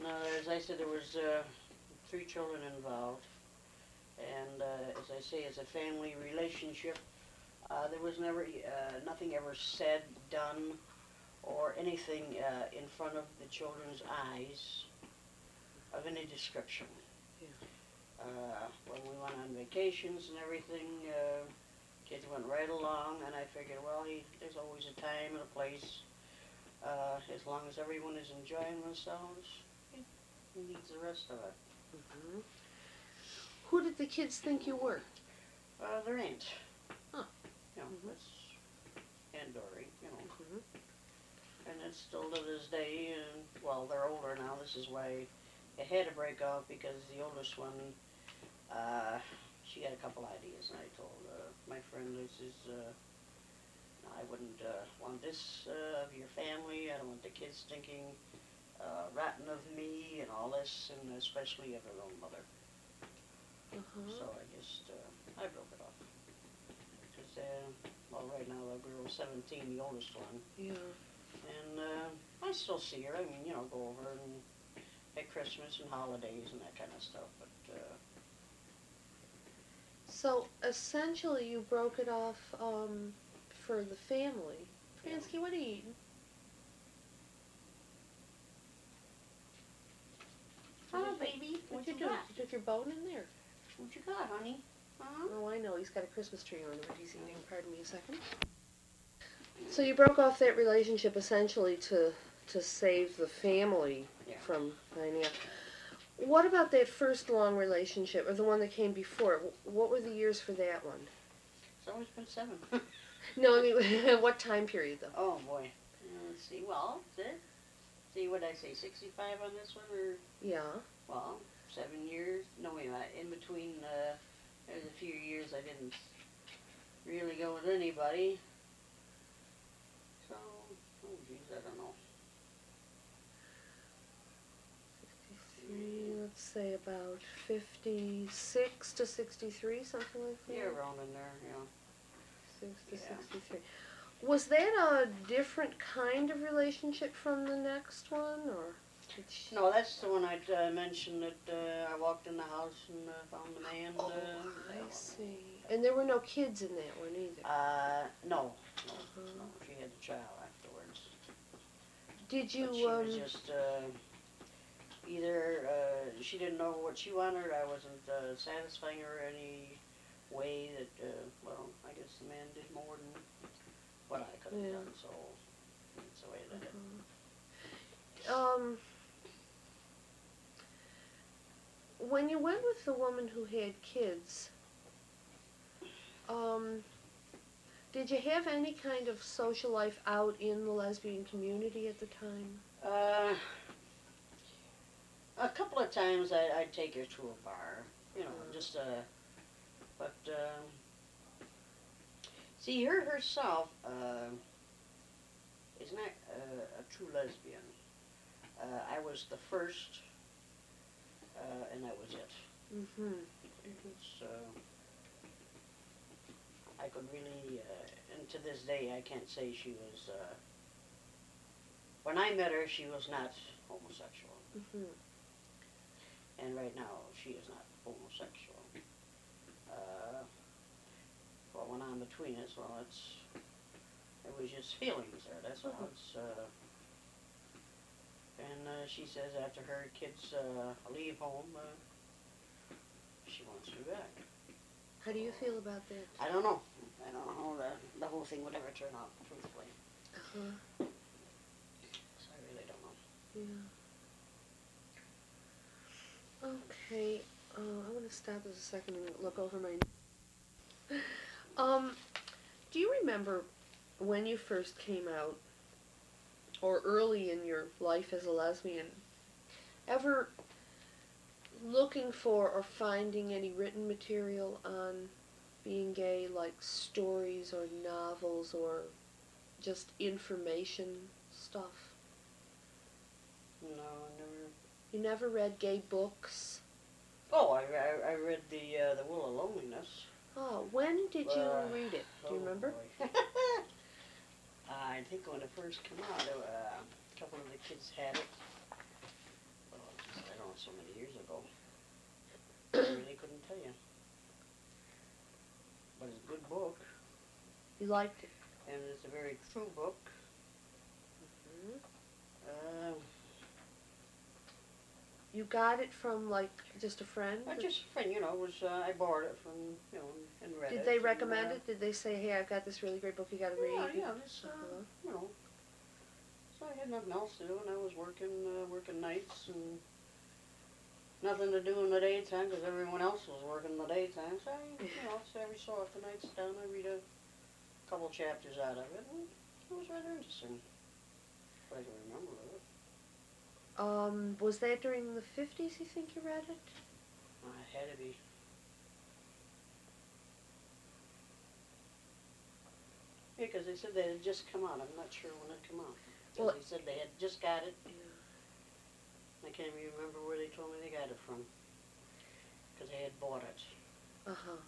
as I said, there was 3 children involved, and as I say, it's a family relationship. There was never nothing ever said, done, or anything in front of the children's eyes of any description. Yeah. When we went on vacations and everything, kids went right along, and I figured, well, there's always a time and a place. As long as everyone is enjoying themselves, he needs the rest of it. Mm-hmm. Who did the kids think you were? Their aunt. Huh. You know, Mm-hmm. that's Aunt Dory, you know. Mm-hmm. And it's still to this day, and, well, they're older now. This is why it had to break off, because the oldest one, she had a couple ideas, and I told my friend, I wouldn't want this of your family. I don't want the kids thinking rotten of me and all this, and especially of their own mother. Uh-huh. So I broke it off. Because, well, right now the girl's 17, the oldest one. Yeah. And I still see her. I mean, you know, go over and at Christmas and holidays and that kind of stuff. But So essentially, you broke it off for the family. Fransky, what are you eating? oh, baby, What you doing? You took your bone in there. What you got, honey? Huh? Oh, I know. He's got a Christmas tree on what he's eating. Pardon me a second. So you broke off that relationship essentially to save the family from finding out. What about that first long relationship, or the one that came before? What were the years for that one? It's always been 7. No, I mean, what time period, though? Oh, boy. Let's see. Well, see, what did I say, 65 on this one? Or Yeah. well, 7 years. No, wait a minute. In between, there's a few years I didn't really go with anybody. So, oh, geez, I don't know. 63, let's say about 56 to 63, something like that? Yeah, around in there, yeah. 6 to 63. Was that a different kind of relationship from the next one, or? No, that's the one I mentioned that I walked in the house and found the man. Oh, I see. And there were no kids in that one either? No. She had a child afterwards. Did you, but she was just, either she didn't know what she wanted, or I wasn't satisfying her any way that, well, I guess the man did more than what I could have done, so that's the way that it. When you went with the woman who had kids, did you have any kind of social life out in the lesbian community at the time? A couple of times I'd take her to a bar, you know, just but see, her herself is not a true lesbian. I was the first, and that was it. Mm-hmm. It's, I could really, and to this day, I can't say she was, when I met her, she was not homosexual. Mm-hmm. And right now, she is not homosexual. What went on between us, well, it was just feelings there, that's all. It's, and she says after her kids leave home, she wants to be back. How do you feel about that? I don't know. I don't know how the whole thing would ever turn out, truthfully. Uh-huh. So I really don't know. Yeah. Okay. I want to stop this a second and look over my. Do you remember when you first came out, or early in your life as a lesbian, ever looking for or finding any written material on being gay, like stories or novels or just information stuff? No, I never. You never read gay books? Oh, I read the Will of Loneliness. Oh, when did you read it? Do you remember? I think when it first came out, a couple of the kids had it. so many years ago. I really couldn't tell you. But it's a good book, You liked it. and it's a very true book. Hmm. Uh, You got it from like just a friend? just a friend, it was, I borrowed it from, and read it. Did they and, recommend it? Did they say, "Hey, I've got this really great book you got to read"? Yeah, this, Uh-huh. So I had nothing else to do, and I was working nights, and nothing to do in the daytime, because everyone else was working in the daytime, so so every so often I'd sit down, I'd read a couple chapters out of it, and it was rather interesting. If I can remember it. Was that during the 50s, you think you read it? It had to be. Yeah, because they said they had just come out. I'm not sure when it came out. Well, They said they had just got it. Yeah. I can't even remember where they told me they got it from. Because they had bought it. Uh-huh.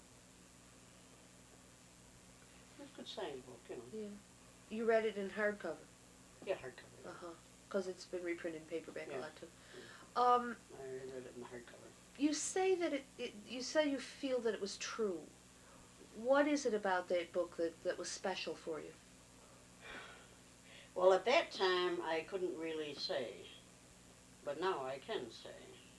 It's a good science book, Yeah. You read it in hardcover? Yeah, hardcover. Uh-huh. Because it's been reprinted in paperback Yeah. a lot, too. I read it in hardcover. You say that you say you feel that it was true. What is it about that book that was special for you? Well, at that time, I couldn't really say. But now I can say.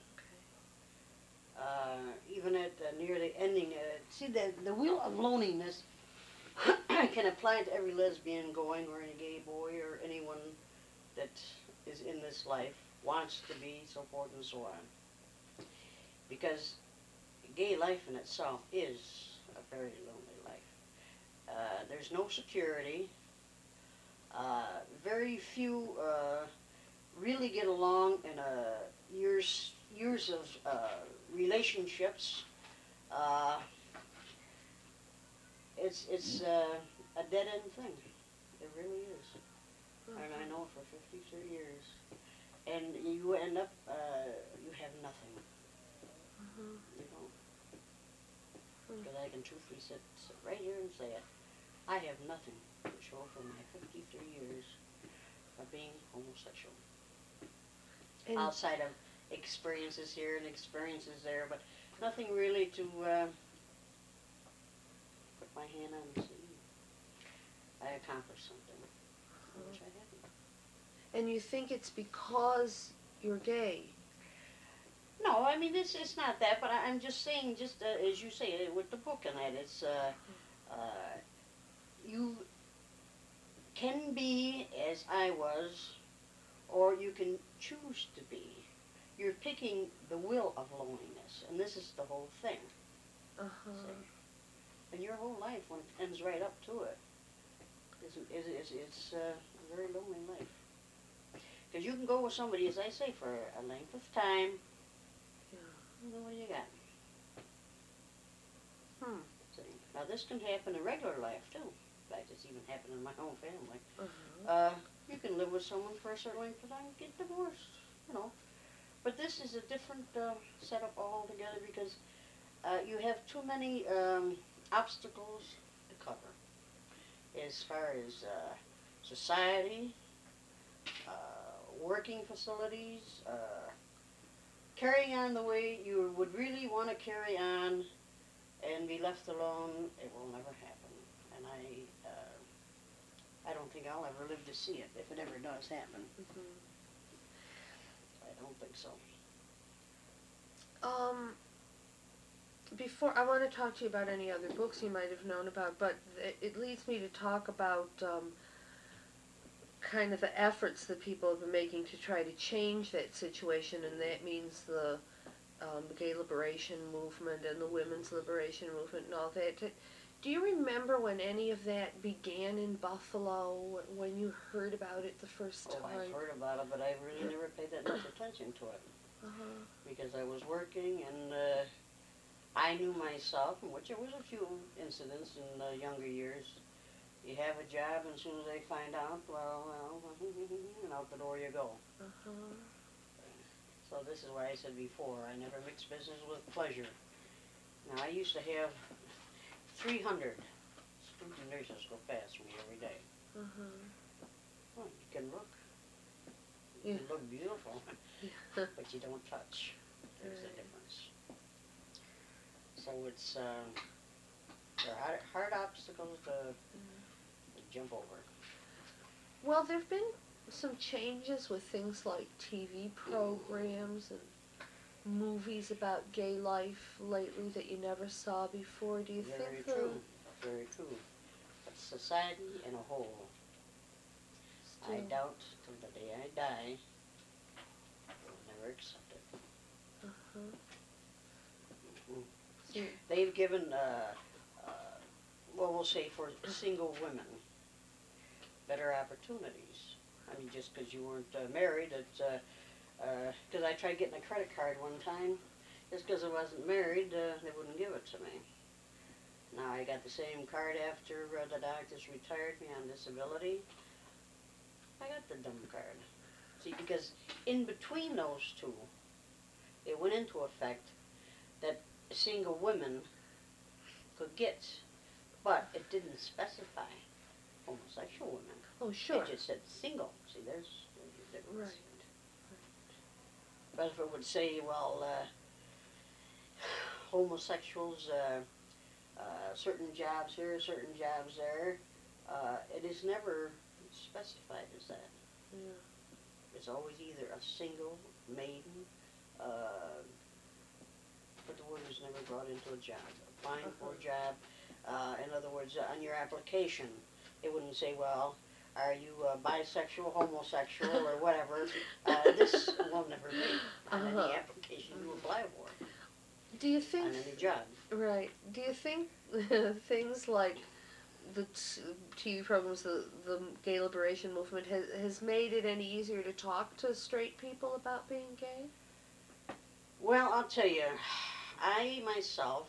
Okay. Even at near the ending, see, the wheel of loneliness can apply to every lesbian going, or any gay boy, or anyone that is in this life, wants to be, so forth and so on. Because gay life in itself is a very lonely life. There's no security. Very few really get along in years of relationships. It's a dead end thing. It really is. And I know for 53 years. And you end up, you have nothing. You know? Because I can truthfully sit right here and say it. I have nothing to show for my 53 years of being homosexual. And Outside of experiences here and experiences there, but nothing really to put my hand on and see. I accomplished something, which I haven't. and you think it's because you're gay? No, I mean, it's not that, but I'm just saying, just as you say, with the book and that, it's, you can be as I was, or you can choose to be. You're picking the will of loneliness, and this is the whole thing. Uh-huh. See? And your whole life, when it ends right up to it, it's a very lonely life. Because you can go with somebody, as I say, for a length of time. Yeah. What do you got? See? Now this can happen in regular life too. In fact, it's even happened in my own family. Uh-huh. You can live with someone for a certain length of time, get divorced, But this is a different setup altogether because you have too many obstacles to cover. As far as society, working facilities, carrying on the way you would really want to carry on and be left alone, it will never happen. And I don't think I'll ever live to see it, if it ever does happen. Mm-hmm. I don't think so. Before, I want to talk to you about any other books you might have known about, but it leads me to talk about kind of the efforts that people have been making to try to change that situation, and that means the gay liberation movement and the women's liberation movement and all that. Do you remember when any of that began in Buffalo, when you heard about it the first time? I've heard about it, but I really never paid that much attention to it. Because I was working, and I knew myself, which there was a few incidents in the younger years. You have a job, and as soon as they find out, well, and out the door you go. So this is why I said before, I never mixed business with pleasure. Now, I used to have 300 student nurses go past me every day. Well, you can look. Yeah. You look beautiful, Yeah. but you don't touch. There's the Right. difference. So it's they're hard obstacles to jump over. Well, there've been some changes with things like TV programs and movies about gay life lately that you never saw before. Do you Very think true. Very true. But society in a whole, I still? doubt till the day I die, will never accept it. Uh-huh. Mm. So, They've given, well, we'll say for single women, better opportunities. I mean, just because you weren't married, it's, because I tried getting a credit card one time, just because I wasn't married, they wouldn't give it to me. Now I got the same card after the doctors retired me on disability. I got the dumb card. See, because in between those two, it went into effect that single women could get, but it didn't specify homosexual women. oh, sure. It just said single. See, there's your difference. Right. But if it would say, well, homosexuals, certain jobs here, certain jobs there, it is never specified as that. Yeah. It's always either a single, maiden, but the word was never brought into a job. Applying for a job, in other words, on your application, it wouldn't say, well, are you bisexual, homosexual, or whatever. This will never be on any application you apply for, Do you think? on any job. Right. Do you think things like the TV programs, the gay liberation movement has made it any easier to talk to straight people about being gay? Well, I'll tell you, I myself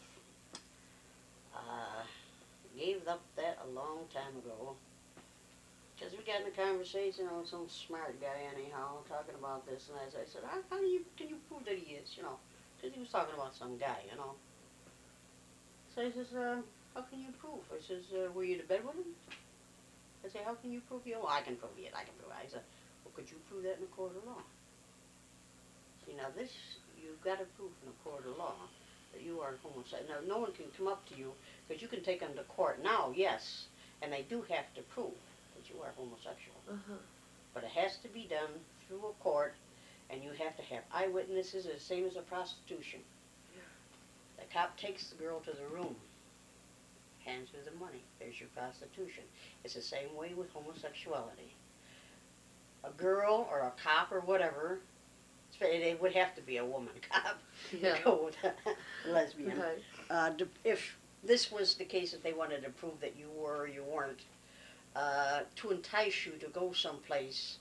gave up that a long time ago. Because we got in a conversation with some smart guy anyhow, talking about this and that. I said, how can you prove that he is, you know? Because he was talking about some guy, you know. So he says, how can you prove? I says, were you to bed with him? I say, how can you prove you? Oh, I can prove it, I can prove it. I said, well, could you prove that in a court of law? See, now this, you've got to prove in a court of law that you are homosexual. Now, no one can come up to you, because you can take them to court now, yes, and they do have to prove that you are homosexual. Uh-huh. But it has to be done through a court, and you have to have eyewitnesses, the same as a prostitution. The cop takes the girl to the room, hands her the money. There's your prostitution. It's the same way with homosexuality. A girl or a cop or whatever, it would have to be a woman cop Yeah. to go with a lesbian. Right. If this was the case, if they wanted to prove that you were or you weren't, to entice you to go someplace,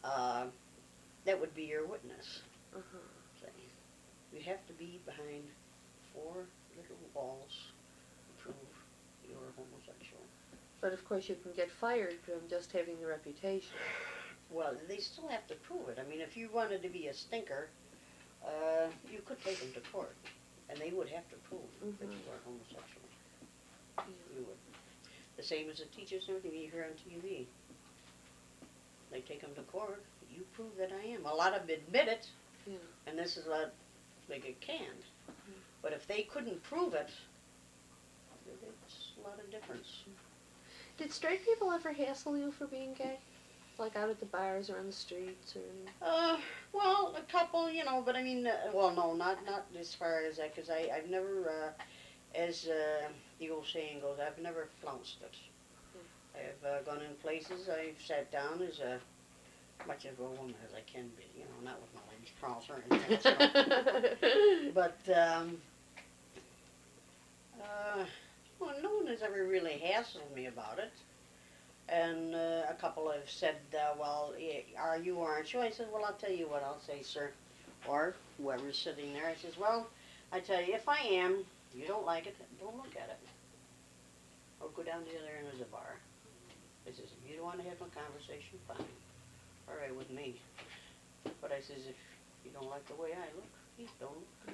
that would be your witness. Uh-huh. You have to be behind 4 little walls to prove you're homosexual. But of course you can get fired from just having the reputation. Well, they still have to prove it. I mean, if you wanted to be a stinker, you could take them to court, and they would have to prove that you are homosexual. You would. The same as the teachers and everything you hear on TV. They take them to court. You prove that I am. A lot of them admit it, and this is what they get canned. But if they couldn't prove it, it's a lot of difference. Did straight people ever hassle you for being gay? Like out at the bars or on the streets or anything? Well, a couple, you know, but I mean, well, no, not as far as that, because I've never, as the old saying goes, I've never flounced it. I've gone in places, I've sat down as much of a woman as I can be, you know, not with my legs crossed or anything else, but, well, no one has ever really hassled me about it. And a couple have said, well, are you or aren't you? I said, well, I'll tell you what I'll say, sir. Or whoever's sitting there, I says, well, I tell you, if I am, you don't like it, don't look at it. Or go down to the other end of the bar. I says, if you don't want to have a conversation, fine. All right with me. But I says, if you don't like the way I look, please don't look.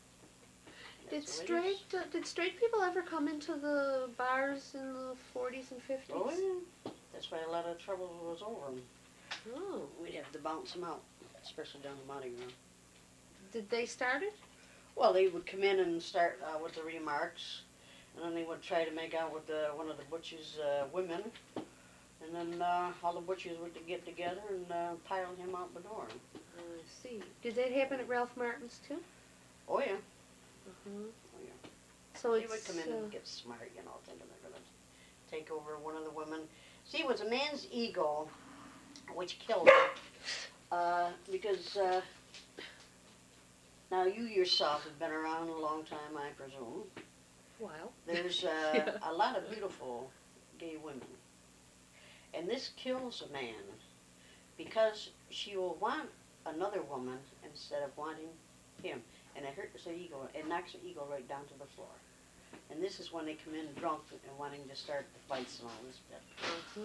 Did straight people ever come into the bars in the 40s and 50s? Oh, yeah. That's why a lot of trouble was over them. Oh. We'd have to bounce them out, especially down the Mardi Gras. Did they start it? Well, they would come in and start with the remarks, and then they would try to make out with one of the butchers' women, and then all the butchers would get together and pile him out the door. I see. Did that happen at Ralph Martin's too? Oh yeah. Uh-huh. Oh yeah. So They it's would come in and get smart, thinking they're gonna take over one of the women. See, it was a man's ego which killed him, because now you yourself have been around a long time, I presume. wow. There's Yeah. a lot of beautiful gay women, and this kills a man because she will want another woman instead of wanting him, and it hurts her ego. It knocks her ego right down to the floor. And this is when they come in drunk and wanting to start the fights and all this stuff.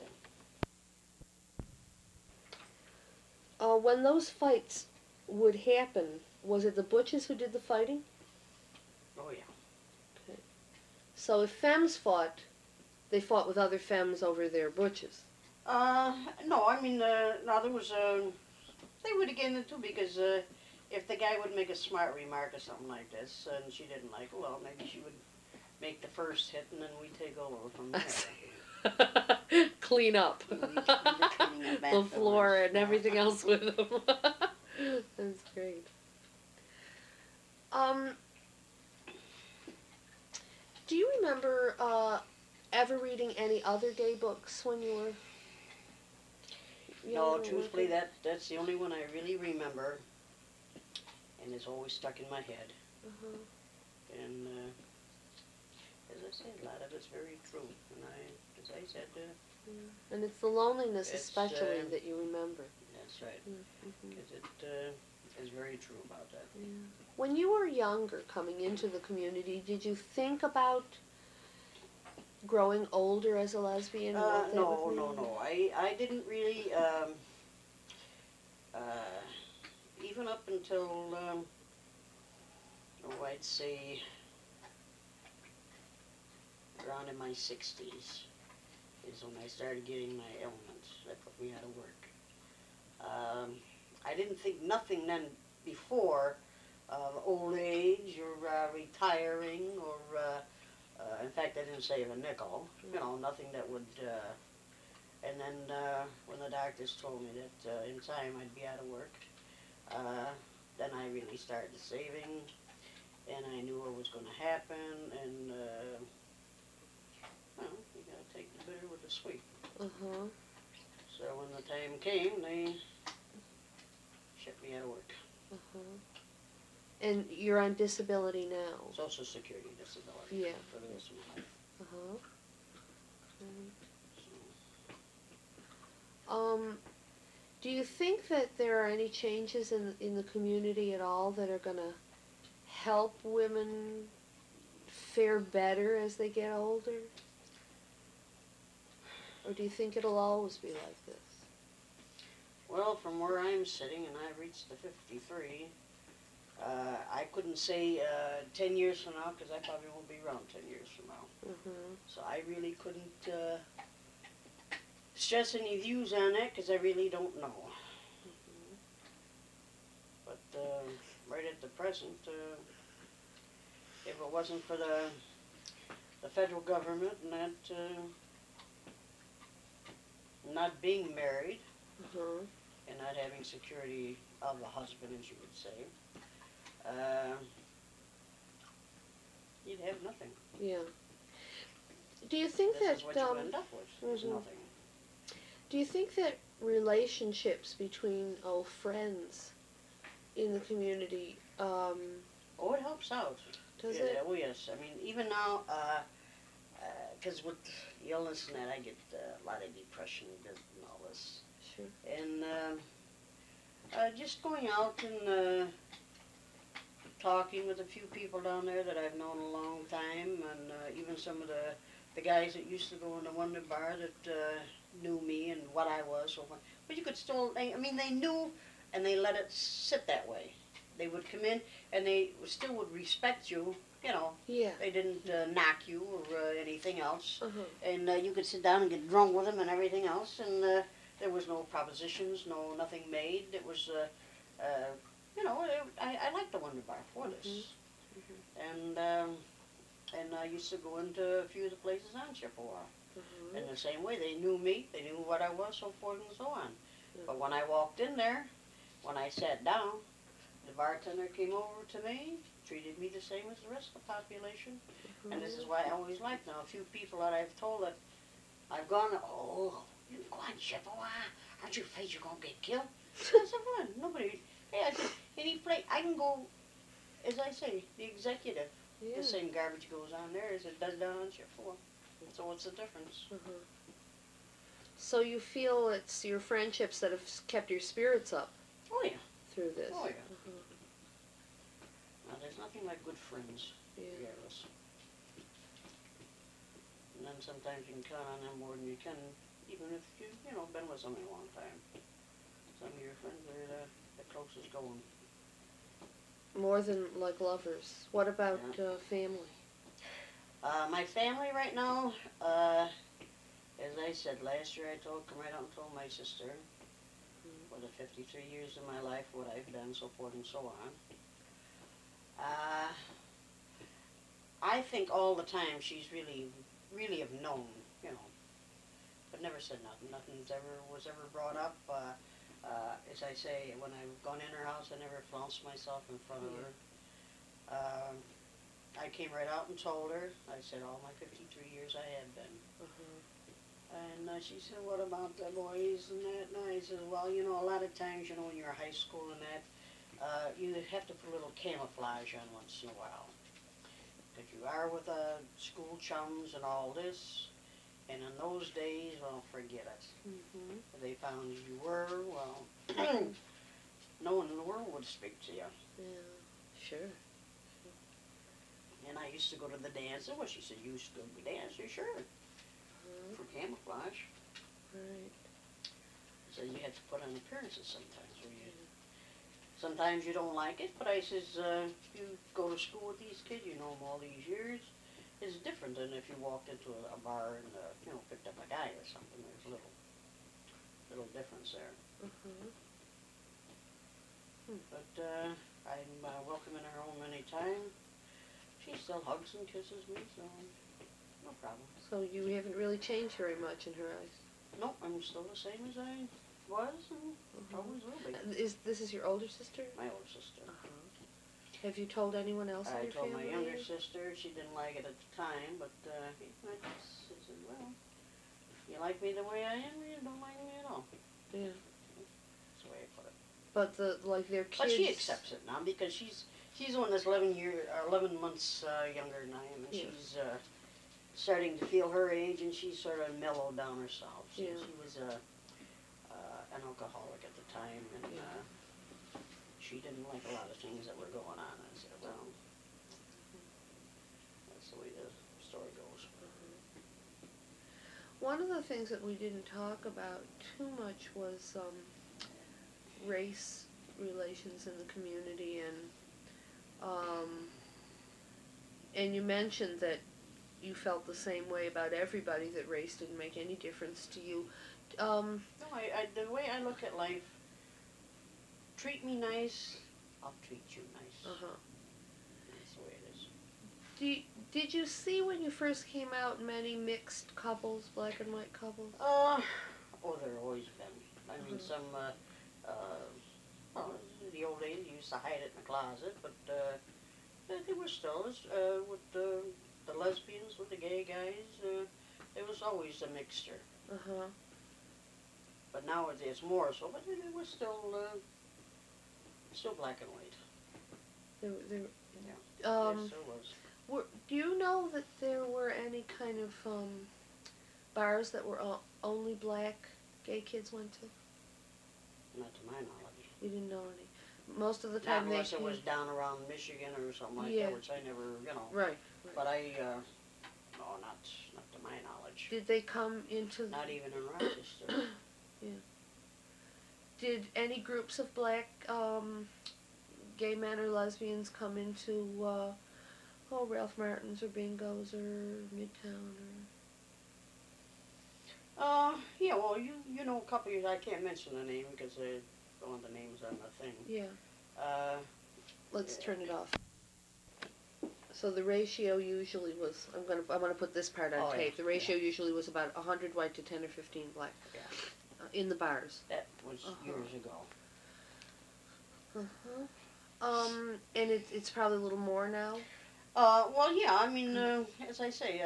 So, When those fights would happen, was it the butchers who did the fighting? oh yeah. So if femmes fought, they fought with other femmes over their butchers. No, I mean, no, there was, they would get into it because, if the guy would make a smart remark or something like this, and she didn't like it, well, maybe she would make the first hit, and then we'd take over from there. Clean up We'd be cleaning up the floor afterwards. and everything else with them. That's great. Do you remember ever reading any other gay books when you were No, younger or truthfully, working? that's the only one I really remember, and it's always stuck in my head. Uh-huh. And as I said, a lot of it's very true. And as I said, Yeah. And it's the loneliness It's, especially that you remember. that's right, Mm-hmm. because it is very true about that. Yeah. When you were younger, coming into the community, did you think about growing older as a lesbian? And what that No, would no, mean? no. I didn't really, even up until, I'd say around in my 60s is when I started getting my ailments that put me out of work. I didn't think nothing then before old age or retiring or, in fact, I didn't save a nickel. Nothing that would. And then when the doctors told me that in time I'd be out of work, then I really started saving, and I knew what was going to happen. And you got to take the bitter with the sweet. Uh-huh. So when the time came, they shipped me out of work. Uh-huh. And you're on disability now? Social Security disability. Yeah. For the rest of my life. Uh-huh. So. Do you think that there are any changes in the community at all that are going to help women fare better as they get older? Or do you think it'll always be like this? Well, from where I'm sitting, and I've reached the 53, I couldn't say 10 years from now, because I probably won't be around 10 years from now. Mm-hmm. So I really couldn't stress any views on that, because I really don't know. Mm-hmm. But right at the present, if it wasn't for the federal government and that not being married, Uh-huh. and not having security of a husband, as you would say, you'd have nothing. Yeah. Do you think This that is what you end up with, is mhm. nothing. Do you think that relationships between friends in the community Oh, it helps out. does Yeah, it? oh, yes. I mean, even now, because with illness and that, I get a lot of depression and all this. Sure. And just going out and talking with a few people down there that I've known a long time, and even some of the guys that used to go in the Wonder Bar that knew me and what I was. But you could still, they knew, and they let it sit that way. They would come in, and they still would respect you, Yeah. They didn't knock you or anything else. Uh-huh. And you could sit down and get drunk with them and everything else, and there was no propositions, nothing made. It was, I liked the Wonder Bar for this. And I used to go into a few of the places on Chippewa. In the same way, they knew me, they knew what I was, so forth and so on. But when I walked in there, when I sat down, the bartender came over to me, treated me the same as the rest of the population. And this is why I always like now, a few people that I've told that I've gone, oh, you can go on Chippewa, aren't you afraid you're going to get killed? I said, well, nobody, hey, I said, any place, I can go, as I say, the executive, the same garbage goes on there as it does down on Chippewa. So what's the difference? So you feel it's your friendships that have kept your spirits up? Oh yeah. Through this? Oh yeah. Now there's nothing like good friends, regardless. And then sometimes you can count on them more than you can, even if you've been with somebody a long time. Some of your friends are the closest going. More than like lovers. What about family? My family right now, as I said last year, I come right out and told my sister, for the 53 years of my life, what I've done, so forth and so on. I think all the time she's really have known, but never said nothing. Nothing's was ever brought up. As I say, when I've gone in her house, I never flounced myself in front of her. I came right out and told her. I said all my 53 years I had been. And she said, what about the boys and that? And I said, well, a lot of times, when you're in high school and that, you have to put a little camouflage on once in a while. Because you are with school chums and all this. And in those days, well, forget it. If they found you were, well, no one in the world would speak to you. Yeah, sure. And I used to go to the dances. Well, she said, you used to go to the dances? Sure. For camouflage. Right. So you have to put on appearances sometimes. Sometimes you don't like it, but I says, you go to school with these kids, you know them all these years. It's different than if you walked into a bar and, picked up a guy or something. There's a little difference there. But I'm welcoming her home anytime. She still hugs and kisses me, so no problem. So you haven't really changed very much in her eyes? Nope, I'm still the same as I was and always will be. This is your older sister? My older sister. Have you told anyone else in your family? I told my younger sister. She didn't like it at the time, but she said, well, you like me the way I am, or you don't like me at all. Yeah. That's the way I put it. But their kids. But she accepts it now because she's the one that's 11 months younger than I am, and she's starting to feel her age, and she's sort of mellowed down herself. She was an alcoholic at the time, and she didn't like a lot of things that were going on. I said, well, that's the way the story goes. One of the things that we didn't talk about too much was race relations in the community, and you mentioned that you felt the same way about everybody, that race didn't make any difference to you. No, the way I look at life, treat me nice, I'll treat you nice. That's the way it is. Did you see when you first came out many mixed couples, black and white couples? Oh, there always been. I mean, some, the old days used to hide it in the closet, but there was still, with the lesbians, with the gay guys, there was always a mixture. But now it's more so, but it was still black and white. There still was. Do you know that there were any kind of bars that were only black gay kids went to? Not to my knowledge. You didn't know any. Most of the time, not unless it was down around Michigan or something like that, which I never, Right. But no, not to my knowledge. Did they come into? Not even in Rochester. Yeah. Did any groups of black gay men or lesbians come into Ralph Martin's or Bingo's or Midtown Yeah, well, you know a couple years, I can't mention the name because they don't want the names on the thing. Yeah. Uh, Let's turn it off. So the ratio usually was, I'm gonna put this part on Oh, yeah, tape. The ratio usually was about 100 white to 10 or 15 black. Yeah. In the bars. That was Uh-huh. years ago. And it's probably a little more now. Well, yeah, I mean, as I say,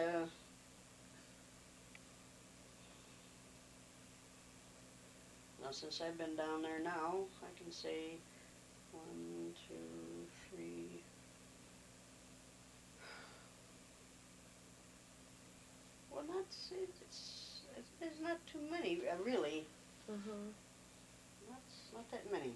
now since I've been down there now, I can say 1, 2, 3. Well, there's not too many, really. Not that many.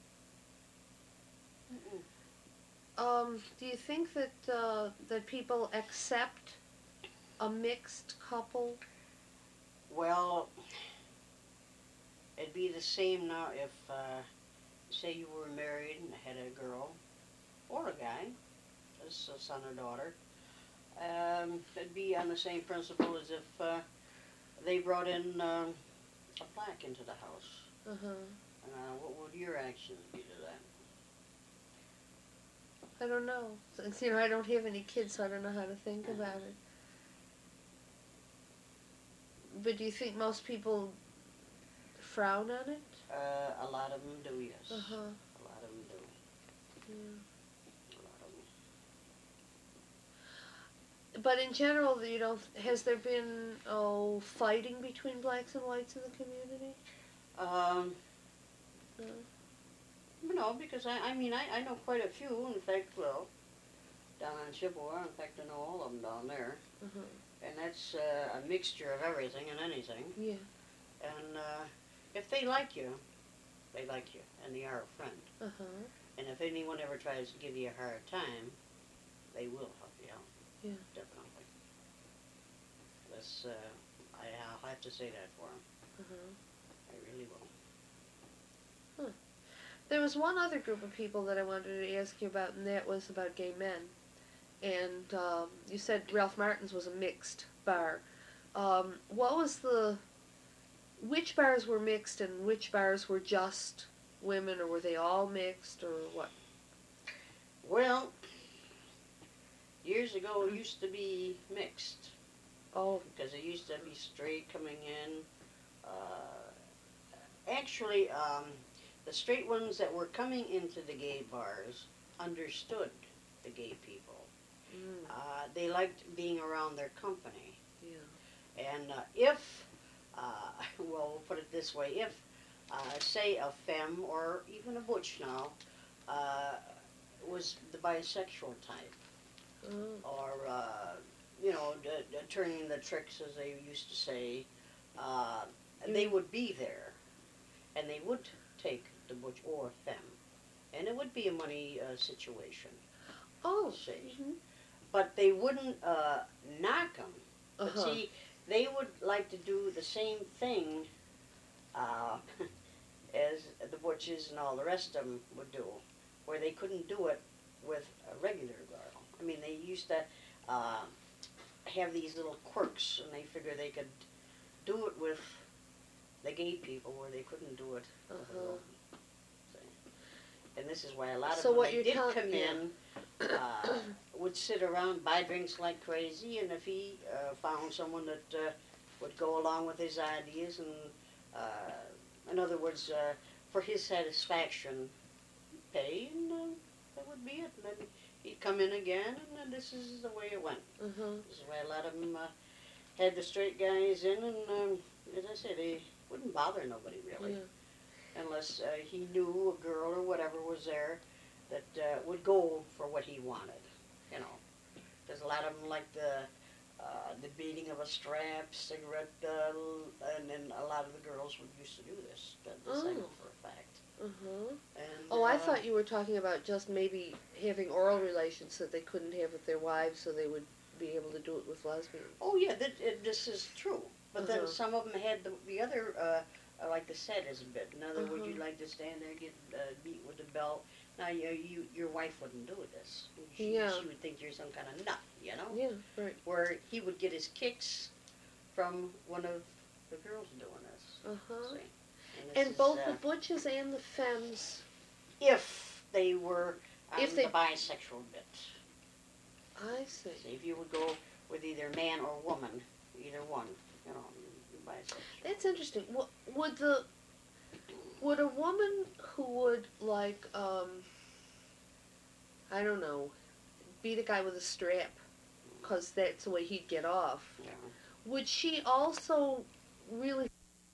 Do you think that that people accept a mixed couple? Well, it'd be the same now if, say you were married and had a girl or a guy, as a son or daughter. It'd be on the same principle as if they brought in a black into the house. What would your actions be to that? I don't know. Since I don't have any kids, so I don't know how to think about it. But do you think most people frown on it? A lot of them do, yes. A lot of them do. Yeah. A lot of them. But in general, has there been fighting between blacks and whites in the community? No, because I mean, I know quite a few. In fact, well, down on Chippewa, in fact, I know all of them down there. And that's a mixture of everything and anything. Yeah. And if they like you, and they are a friend. And if anyone ever tries to give you a hard time, they will help you out. Yeah. Definitely. That's, I'll have to say that for them. I really will. There was one other group of people that I wanted to ask you about, and that was about gay men. And you said Ralph Martin's was a mixed bar. Which bars were mixed and which bars were just women, or were they all mixed, or what? Well, years ago it used to be mixed. Oh. Because it used to be straight coming in. Actually, the straight ones that were coming into the gay bars understood the gay people. They liked being around their company. Yeah. And if, well, we'll put it this way, if, say, a femme or even a butch now was the bisexual type, or, turning the tricks, as they used to say, they would be there, and they would take the butch or femme, and it would be a money situation. Oh. But they wouldn't knock them. But see, they would like to do the same thing as the butches and all the rest of them would do, where they couldn't do it with a regular girl. I mean, they used to have these little quirks, and they figured they could do it with the gay people where they couldn't do it with a girl. And this is why a lot of them, when they did come in, would sit around, buy drinks like crazy, and if he found someone that would go along with his ideas, and in other words, for his satisfaction, pay, and that would be it. And then he'd come in again, and then this is the way it went. This is why a lot of them had the straight guys in, and as I say, they wouldn't bother nobody really. Unless he knew a girl or whatever was there that would go for what he wanted, There's a lot of them like the beating of a strap, cigarette, and then a lot of the girls would used to do this. This I know for a fact. And, I thought you were talking about just maybe having oral relations that they couldn't have with their wives, so they would be able to do it with lesbians. Oh yeah, this is true. But then some of them had the other, like the sadist bit. In other words, you'd like to stand there and get beat with a belt. Now, your wife wouldn't do this. She would think you're some kind of nut, Yeah, right. Where he would get his kicks from one of the girls doing this. Uh-huh. See? And this is, both the butches and the femmes, if they were on If they- the bisexual bit. I see. See, if you would go with either man or woman, either one, bisexual. That's interesting. Would a woman who would, like, I don't know, beat a guy with a strap, because that's the way he'd get off, Yeah. would she also really